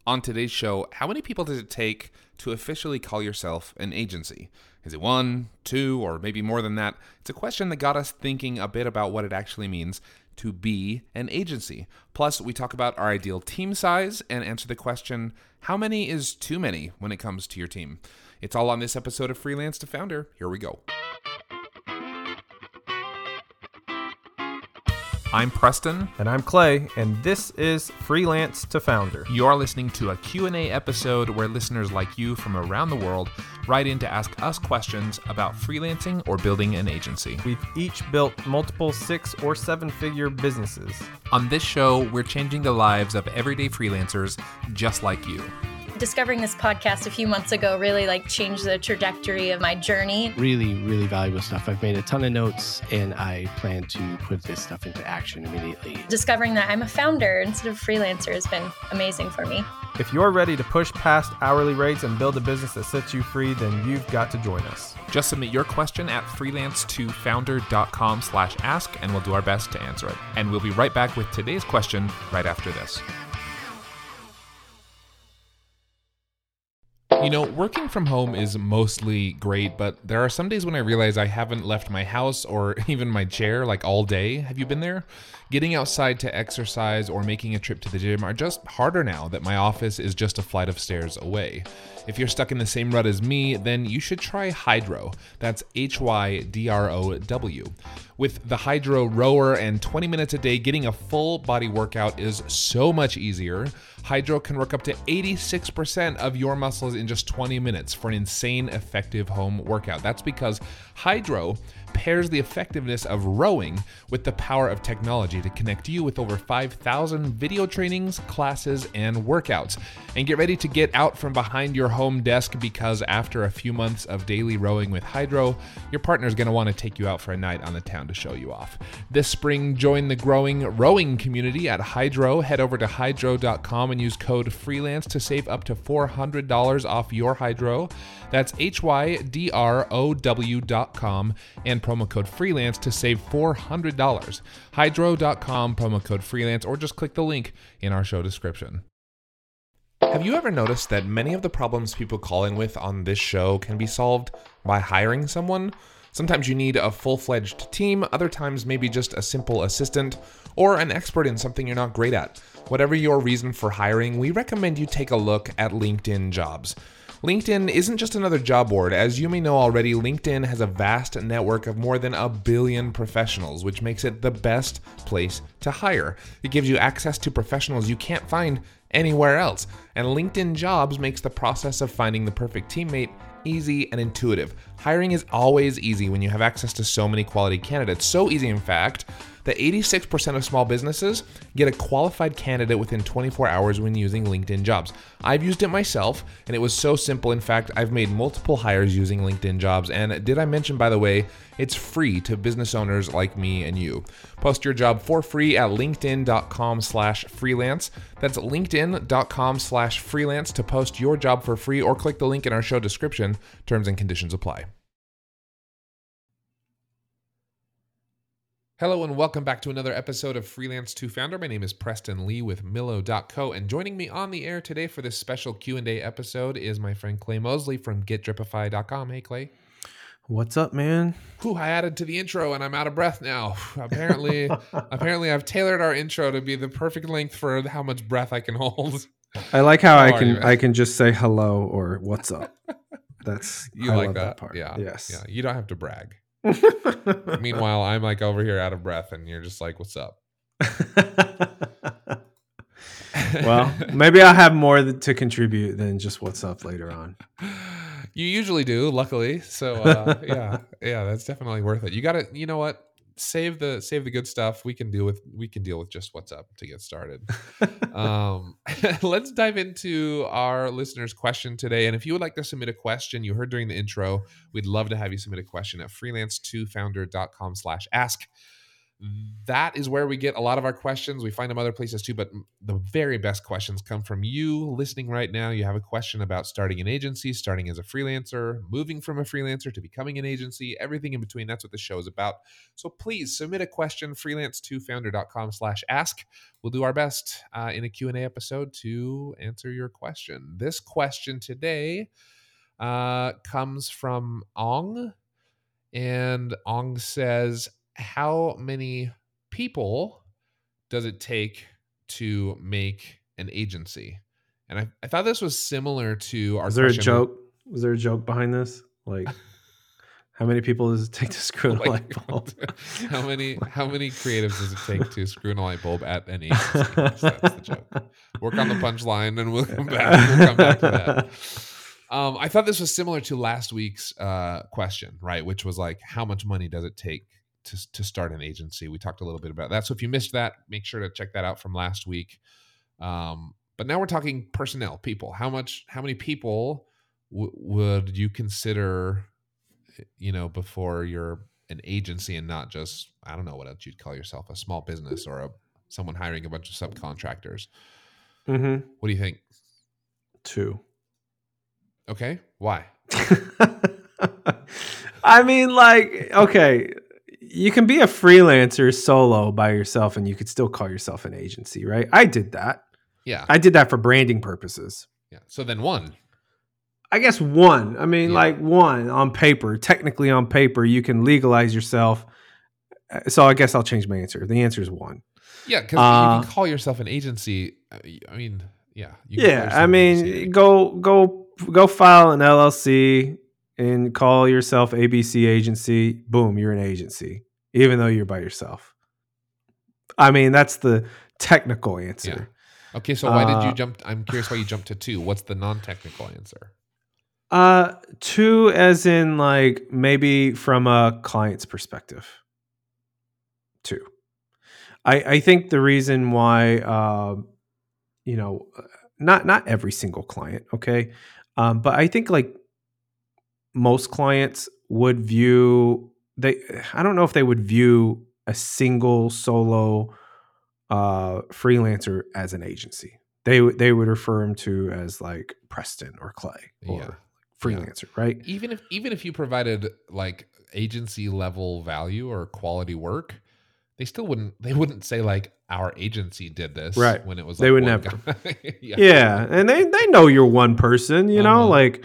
On today's show, how many people does it take to officially call yourself an agency? Is it one, two, or maybe more than that? It's a question that got us thinking a bit about what it actually means to be an agency. Plus, we talk about our ideal team size and answer the question, how many is too many when it comes to your team? It's all on this episode of Freelance to Founder. Here we go. I'm Preston. And I'm Clay, and this is Freelance to Founder. You're listening to a Q&A episode where listeners like you from around the world write in to ask us questions about freelancing or building an agency. We've each built multiple 6 or 7-figure businesses. On this show, we're changing the lives of everyday freelancers just like you. Discovering this podcast a few months ago really changed the trajectory of my journey. Really valuable stuff. I've made a ton of notes and I plan to put this stuff into action immediately. Discovering that I'm a founder instead of freelancer has been amazing for me. If you're ready to push past hourly rates and build a business that sets you free, then you've got to join us. Just submit your question at freelance2founder.com/ask and we'll do our best to answer it. And we'll be right back with today's question right after this. You know, working from home is mostly great, but there are some days when I realize I haven't left my house or even my chair all day. Have you been there? Getting outside to exercise or making a trip to the gym are just harder now that my office is just a flight of stairs away. If you're stuck in the same rut as me, then you should try Hydrow. That's HYDROW. With the Hydrow rower and 20 minutes a day, getting a full body workout is so much easier. Hydrow can work up to 86% of your muscles in just 20 minutes for an insane effective home workout. That's because Hydrow pairs the effectiveness of rowing with the power of technology to connect you with over 5,000 video trainings, classes, and workouts. And get ready to get out from behind your home desk because after a few months of daily rowing with Hydrow, your partner's going to want to take you out for a night on the town to show you off. This spring, join the growing rowing community at Hydrow. Head over to hydrow.com and use code FREELANCE to save up to $400 off your Hydrow. That's HYDROW.com and promo code FREELANCE to save $400. Hydrow.com, promo code FREELANCE, or just click the link in our show description. Have you ever noticed that many of the problems people call in with on this show can be solved by hiring someone? Sometimes you need a full-fledged team, other times maybe just a simple assistant or an expert in something you're not great at. Whatever your reason for hiring, we recommend you take a look at LinkedIn Jobs. LinkedIn isn't just another job board. As you may know already, LinkedIn has a vast network of more than 1 billion professionals, which makes it the best place to hire. It gives you access to professionals you can't find anywhere else. And LinkedIn Jobs makes the process of finding the perfect teammate easy and intuitive. Hiring is always easy when you have access to so many quality candidates. So easy, in fact, that 86% of small businesses get a qualified candidate within 24 hours when using LinkedIn Jobs. I've used it myself, and it was so simple. In fact, I've made multiple hires using LinkedIn Jobs. And did I mention, by the way, it's free to business owners like me and you. Post your job for free at linkedin.com/freelance. That's linkedin.com/freelance to post your job for free, or click the link in our show description. Terms and conditions apply. Hello and welcome back to another episode of Freelance to Founder. My name is Preston Lee with Millo.co, and joining me on the air today for this special Q&A episode is my friend Clay Mosley from GetDripify.com. Hey, Clay. What's up, man? I added to the intro and I'm out of breath now. Apparently I've tailored our intro to be the perfect length for how much breath I can hold. I like how I can just say hello or what's up. I love that part. Yeah. Yes. Yeah. You don't have to brag. Meanwhile, I'm over here out of breath and you're just like, what's up? Well, maybe I'll have more to contribute than just what's up later on. You usually do, luckily. So yeah, that's definitely worth it. You gotta, you know what? Save the good stuff. We can deal with just what's up to get started. Let's dive into our listener's question today. And if you would like to submit a question you heard during the intro, we'd love to have you submit a question at freelance2founder.com/ask. that is where we get a lot of our questions. We find them other places too, but the very best questions come from you listening right now. You have a question about starting an agency, starting as a freelancer, moving from a freelancer to becoming an agency, everything in between. That's what the show is about. So please submit a question, freelance2founder.com/ask. We'll do our best in a Q&A episode to answer your question. This question today comes from Ong, and Ong says, how many people does it take to make an agency? And I thought this was similar to our question. Is there a joke? Was there a joke behind this? Like, how many people does it take to screw in a light bulb? How many creatives does it take to screw in a light bulb at an agency? That's the joke. Work on the punchline and we'll come back. We'll come back to that. I thought this was similar to last week's question, right? Which was like, how much money does it take to start an agency? We talked a little bit about that. So if you missed that, make sure to check that out from last week. But now we're talking personnel, people. How many people would you consider, before you're an agency and not just, I don't know what else you'd call yourself, a small business or someone hiring a bunch of subcontractors? Mm-hmm. What do you think? 2. Okay. Why? I mean, like, okay, you can be a freelancer solo by yourself and you could still call yourself an agency, right? I did that. Yeah. I did that for branding purposes. Yeah. So then 1. I guess 1. I mean, like 1 on paper, technically on paper, you can legalize yourself. So I guess I'll change my answer. The answer is 1. Yeah. Because you can call yourself an agency. I mean, yeah. I mean, go file an LLC and call yourself ABC Agency. Boom, you're an agency, even though you're by yourself. I mean, that's the technical answer. Yeah. Okay, so why did you jump? I'm curious why you jumped to 2. What's the non-technical answer? 2 as in like maybe from a client's perspective. 2. I think the reason why, not every single client, okay, but I think like most clients would view I don't know if they would view a single solo freelancer as an agency. They would refer him to as like Preston or Clay or freelancer, right? Even if you provided like agency level value or quality work, they wouldn't say like our agency did this, right? When it was like they would never. Yeah, and they know you're one person, like.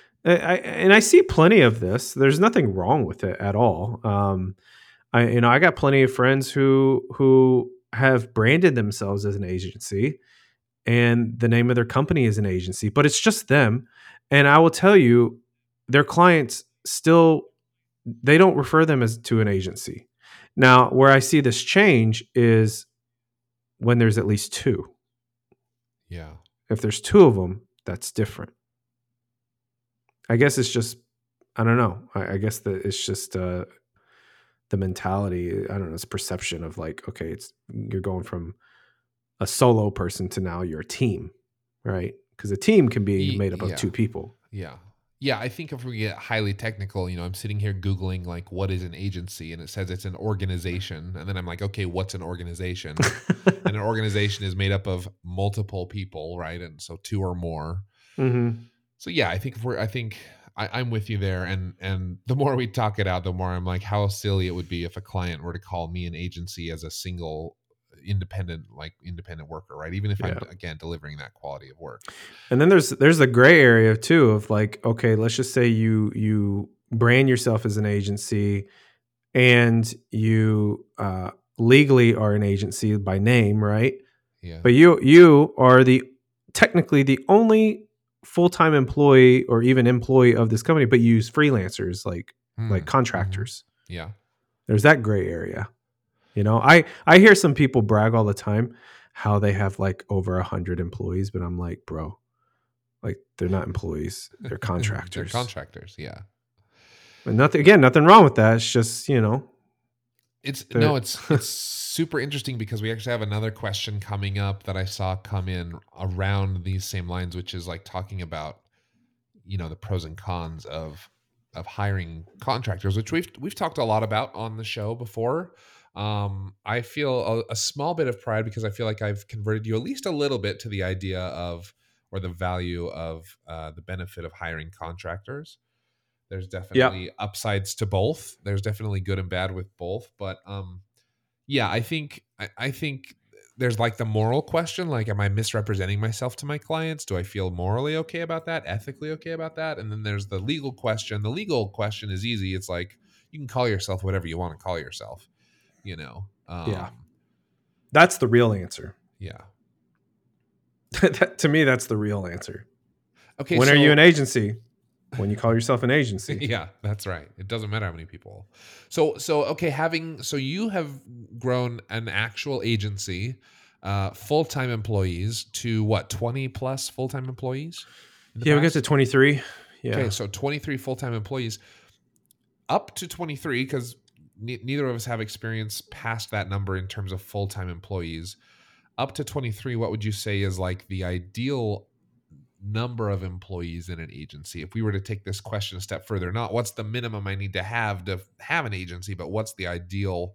I see plenty of this. There's nothing wrong with it at all. I got plenty of friends who have branded themselves as an agency, and the name of their company is an agency, but it's just them. And I will tell you, their clients they don't refer them to an agency. Now, where I see this change is when there's at least 2. Yeah. If there's 2 of them, that's different. I guess it's just, I don't know. I guess that it's just the mentality. I don't know. It's perception of like, okay, you're going from a solo person to now you're a team, right? Because a team can be made up of 2 people. Yeah. Yeah. I think if we get highly technical, I'm sitting here Googling like, what is an agency? And it says it's an organization. And then I'm like, okay, what's an organization? And an organization is made up of multiple people, right? And so 2 or more. Mm-hmm. So yeah, I think I'm with you there, and the more we talk it out, the more I'm like, how silly it would be if a client were to call me an agency as a single independent worker, right? Even if I'm again delivering that quality of work. And then there's the gray area too of like, okay, let's just say you brand yourself as an agency, and you legally are an agency by name, right? Yeah. But you are technically the only full-time employee or even employee of this company, but you use freelancers like contractors. Yeah. There's that gray area. I hear some people brag all the time how they have like over 100 employees, but I'm like, bro, like they're not employees, they're contractors. They're contractors. Yeah. And nothing wrong with that. It's just, it's super interesting because we actually have another question coming up that I saw come in around these same lines, which is like talking about, the pros and cons of hiring contractors, which we've talked a lot about on the show before. I feel a small bit of pride because I feel like I've converted you at least a little bit to the idea of, or the value of, the benefit of hiring contractors. There's Yeah. definitely upsides to both. There's definitely good and bad with both, but yeah, I think there's like the moral question, like, am I misrepresenting myself to my clients? Do I feel morally okay about that, ethically okay about that? And then there's the legal question. The legal question is easy. It's like, you can call yourself whatever you want to call yourself, you know. Yeah. That's the real answer. Yeah. To me, that's the real answer. Okay. When are you an agency? When you call yourself an agency. Yeah, that's right. It doesn't matter how many people. So okay, so you have grown an actual agency, full-time employees to what, 20 plus full-time employees? Yeah, we got to 23. Yeah. Okay, so 23 full-time employees, up to 23, because neither of us have experience past that number in terms of full-time employees. Up to 23, what would you say is like the ideal number of employees in an agency? If we were to take this question a step further, not what's the minimum I need to have an agency, but what's the ideal,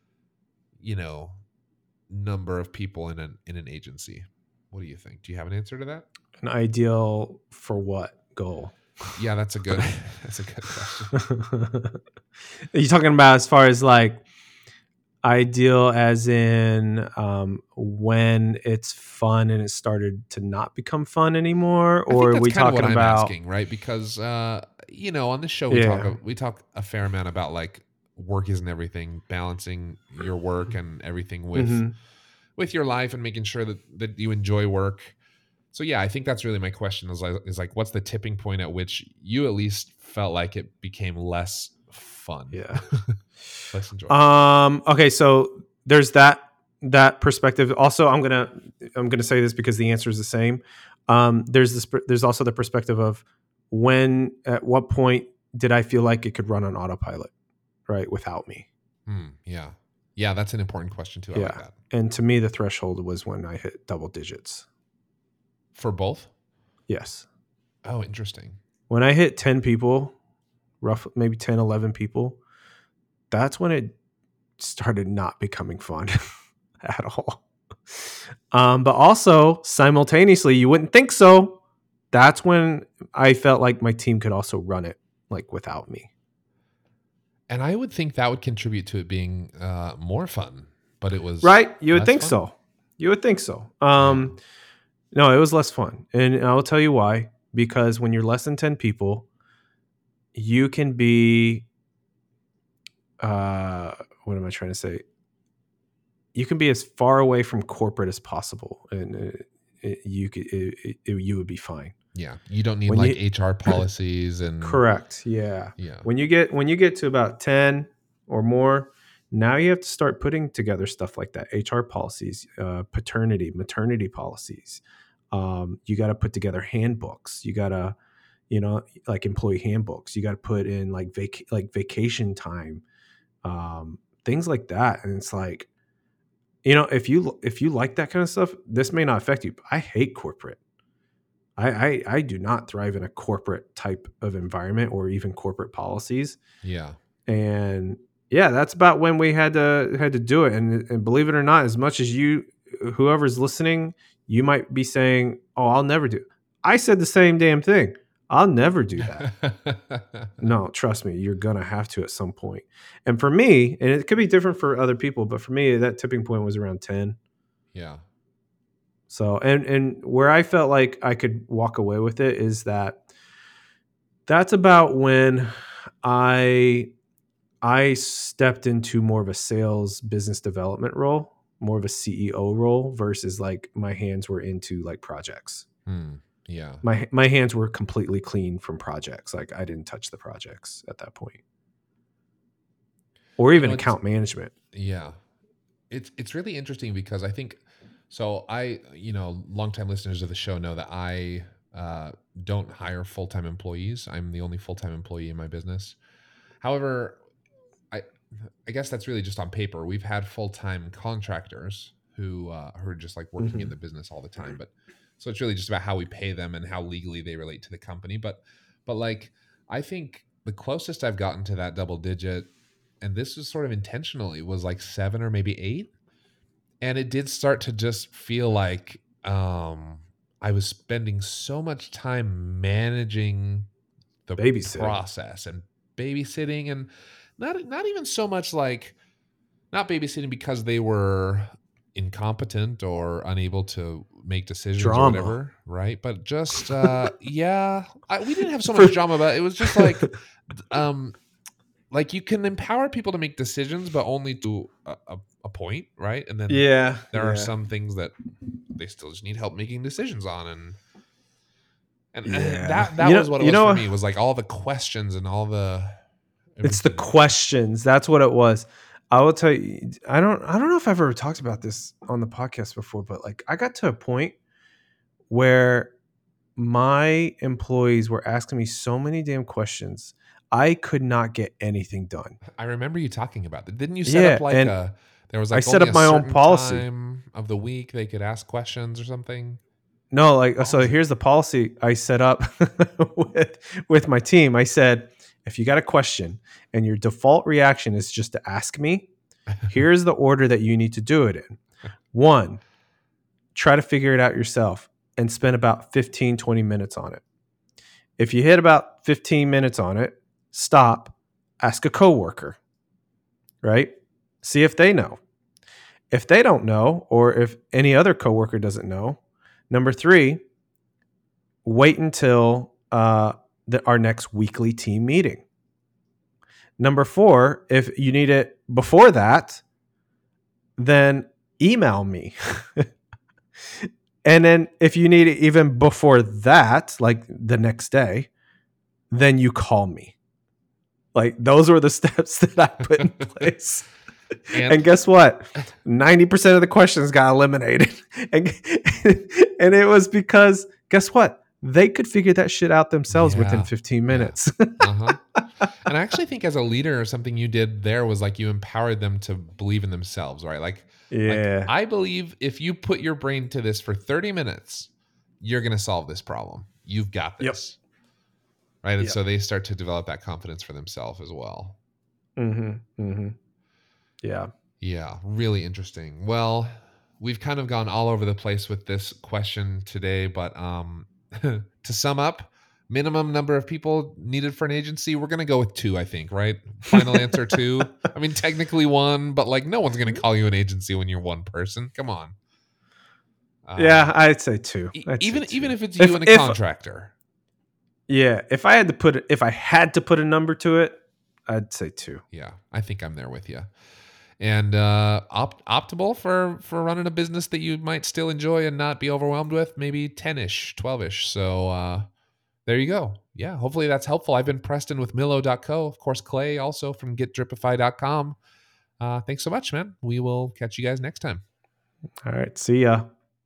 number of people in an agency? What do you think? Do you have an answer to that? An ideal for what goal? Yeah, that's a good question. Are you talking about as far as like ideal as in when it's fun and it started to not become fun anymore, or are we talking about? I'm asking, right? Because on this show we talk a fair amount about like work isn't everything, balancing your work and everything with your life and making sure that you enjoy work. So yeah, I think that's really my question is like, what's the tipping point at which you at least felt like it became less fun? Yeah. Less enjoyable. Okay, so there's that perspective. Also, I'm gonna say this because the answer is the same. There's also the perspective of at what point did I feel like it could run on autopilot, right, without me? Yeah, that's an important question too. I like that. And to me, the threshold was when I hit double digits. For both? Yes. Oh, interesting. When I hit 10 people, maybe 10, 11 people, that's when it started not becoming fun at all. But also, simultaneously, you wouldn't think so. That's when I felt like my team could also run it like without me. And I would think that would contribute to it being more fun, but it was right. You would think fun? So. You would think so. No, it was less fun. And I'll tell you why. Because when you're less than 10 people, you can be, what am I trying to say? You can be as far away from corporate as possible, and you would be fine. Yeah, you don't need HR policies and correct. Yeah. Yeah. When you get to about 10 or more, now you have to start putting together stuff like that. HR policies, paternity, maternity policies. You got to put together handbooks. You got to, like employee handbooks. You got to put in like vacation time, things like that. And it's like, if you like that kind of stuff, this may not affect you. But I hate corporate. I do not thrive in a corporate type of environment or even corporate policies. Yeah. And yeah, that's about when we had to do it. And believe it or not, as much as whoever's listening, you might be saying, "Oh, I'll never do it." I said the same damn thing. I'll never do that. No, trust me, you're going to have to at some point. And for me, and it could be different for other people, but for me, that tipping point was around 10. Yeah. So, and where I felt like I could walk away with it is that's about when I stepped into more of a sales business development role, more of a CEO role versus like my hands were into like projects. Yeah. My hands were completely clean from projects. Like I didn't touch the projects at that point. Or even account management. Yeah. It's really interesting because I think so longtime listeners of the show know that I don't hire full-time employees. I'm the only full-time employee in my business. However, I guess that's really just on paper. We've had full-time contractors who are just like working in the business all the time. But so it's really just about how we pay them and how legally they relate to the company. But like, I think the closest I've gotten to that double digit and this was sort of intentionally, was like 7 or maybe 8. And it did start to just feel like I was spending so much time managing the process and babysitting, and not even so much like not babysitting because they were incompetent or unable to make decisions or whatever, right? But just we didn't have so much drama, but it was just like you can empower people to make decisions, but only to a point, right? And then there are some things that they still just need help making decisions on, and that was what it was for me, was like all the questions and all the it's the questions. That's what it was. I will tell you, I don't know if I've ever talked about this on the podcast before, but like I got to a point where my employees were asking me so many damn questions, I could not get anything done. I remember you talking about that. Didn't you set up there was like I set up my own policy time of the week they could ask questions or something? No, so here's the policy I set up with my team. I said, if you got a question and your default reaction is just to ask me, here's the order that you need to do it in. 1, try to figure it out yourself and spend about 15, 20 minutes on it. If you hit about 15 minutes on it, stop, ask a coworker, right? See if they know. If they don't know, or if any other coworker doesn't know, number 3, wait until our next weekly team meeting. Number 4, if you need it before that, then email me. And then if you need it even before that, like the next day, then you call me. Like those were the steps that I put in place. And guess what? 90% of the questions got eliminated. And it was because, guess what? They could figure that shit out themselves within 15 minutes. And I actually think as a leader, something you did there was like you empowered them to believe in themselves, right? Like I believe if you put your brain to this for 30 minutes, you're going to solve this problem. You've got this. Yep. Right? And so they start to develop that confidence for themselves as well. Yeah. Really interesting. Well, we've kind of gone all over the place with this question today, but to sum up, minimum number of people needed for an agency, we're going to go with 2, I think, right? Final answer 2. I mean, technically 1, but like no one's going to call you an agency when you're 1 person. Come on. I'd say 2. Even if it's you and a contractor. Yeah, if I had to put a number to it, I'd say 2. Yeah, I think I'm there with you. And optimal for running a business that you might still enjoy and not be overwhelmed with, maybe 10-ish, 12-ish. So there you go. Yeah, hopefully that's helpful. I've been Preston with Millo.co. Of course, Clay also from GetDripify.com. Thanks so much, man. We will catch you guys next time. All right, see ya.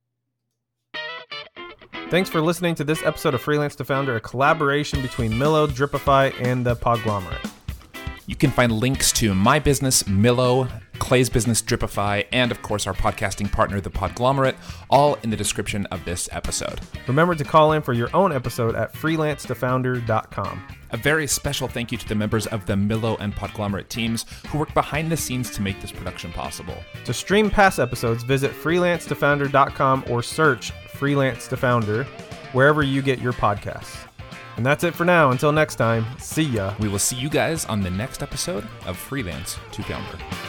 Thanks for listening to this episode of Freelance to Founder, a collaboration between Millo, Dripify, and the Podglomerate. You can find links to my business, Millo, Clay's business, Dripify, and of course our podcasting partner, The Podglomerate, all in the description of this episode. Remember to call in for your own episode at freelancetofounder.com. A very special thank you to the members of the Millo and Podglomerate teams who work behind the scenes to make this production possible. To stream past episodes, visit freelancetofounder.com or search Freelance to Founder wherever you get your podcasts. And that's it for now. Until next time, see ya. We will see you guys on the next episode of Freelance to Founder.